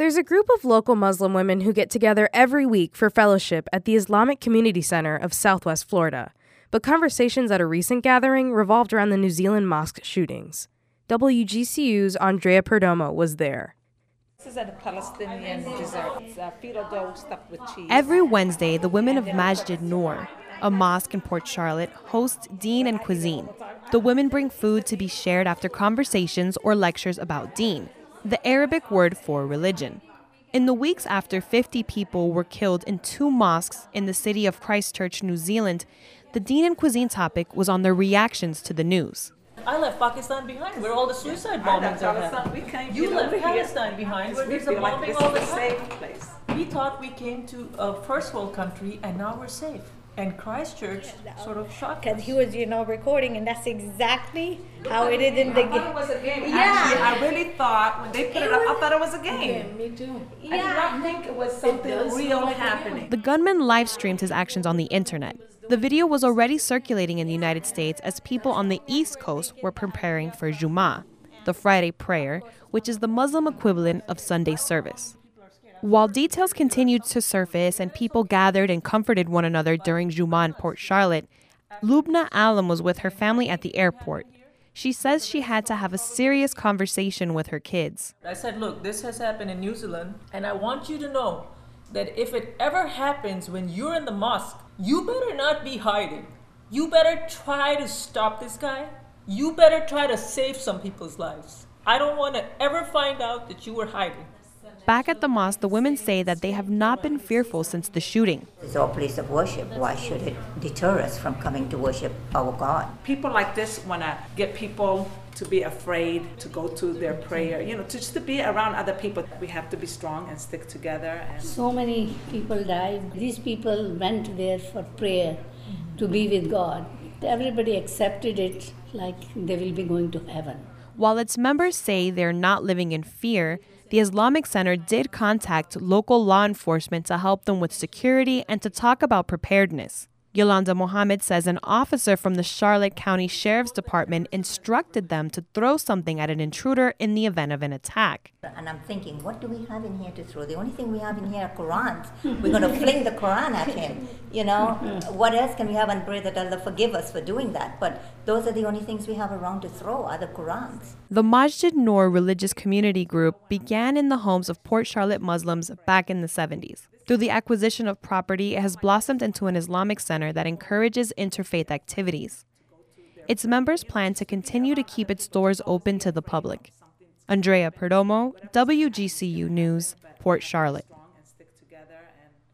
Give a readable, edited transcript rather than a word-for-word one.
There's a group of local Muslim women who get together every week for fellowship at the Islamic Community Center of Southwest Florida. But conversations at a recent gathering revolved around the New Zealand mosque shootings. WGCU's Andrea Perdomo was there. This is a Palestinian dessert. It's filo dough stuffed with cheese. Every Wednesday, the women of Masjid Noor, a mosque in Port Charlotte, host Deen and Cuisine. The women bring food to be shared after conversations or lectures about Deen, the Arabic word for religion. In the weeks after 50 people were killed in 2 mosques in the city of Christchurch, New Zealand, the Deen and Cuisine topic was on their reactions to the news. I left Pakistan behind, where all the suicide bombings are happening. You left Palestine behind, where there's a bombing all the time. We thought we came to a first world country, and now we're safe. And Christchurch sort of shocked us. Because he was, recording, and that's exactly how it is in the game. I thought it was a game. Yeah. Actually, I really thought, when they put it up, I thought it was a game. Yeah, me too. I did not think it was something real happening. The gunman live-streamed his actions on the internet. The video was already circulating in the United States as people on the East Coast were preparing for Jummah, the Friday prayer, which is the Muslim equivalent of Sunday service. While details continued to surface and people gathered and comforted one another during Jummah in Port Charlotte, Lubna Alam was with her family at the airport. She says she had to have a serious conversation with her kids. I said, look, this has happened in New Zealand, and I want you to know that if it ever happens when you're in the mosque, you better not be hiding. You better try to stop this guy. You better try to save some people's lives. I don't want to ever find out that you were hiding. Back at the mosque, the women say that they have not been fearful since the shooting. It's our place of worship. Why should it deter us from coming to worship our God? People like this want to get people to be afraid to go to their prayer, just to be around other people. We have to be strong and stick together. So many people died. These people went there for prayer, to be with God. Everybody accepted it like they will be going to heaven. While its members say they're not living in fear, the Islamic Center did contact local law enforcement to help them with security and to talk about preparedness. Yolanda Mohammed says an officer from the Charlotte County Sheriff's Department instructed them to throw something at an intruder in the event of an attack. And I'm thinking, what do we have in here to throw? The only thing we have in here are Qurans. We're going to fling the Quran at him. What else can we have, and pray that Allah forgive us for doing that? But those are the only things we have around to throw, are the Qurans. The Masjid Noor religious community group began in the homes of Port Charlotte Muslims back in the 70s. Through the acquisition of property, it has blossomed into an Islamic center that encourages interfaith activities. Its members plan to continue to keep its doors open to the public. Andrea Perdomo, WGCU News, Port Charlotte.